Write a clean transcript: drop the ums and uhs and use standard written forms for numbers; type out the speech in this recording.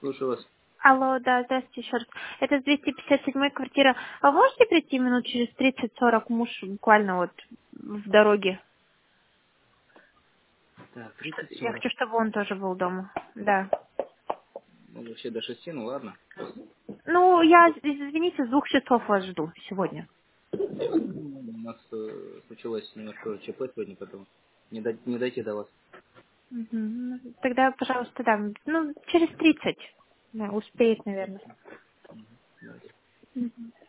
Слушаю вас. Алло, да, здравствуйте еще раз. Это 257 квартира. А вы можете прийти минут через 30-40? Муж буквально вот в дороге. Так, Я 30-40. хочу, чтобы он тоже был дома. Да. Ну, вообще до 6, ну ладно. Ну, я, извините, с 2 часов вас жду сегодня. У нас случилось немножко ЧП сегодня, поэтому не дойти до вас. Мгм. Ну, тогда, пожалуйста, да. Ну, через 30. Да, успеет, наверное. Давайте. Мгм.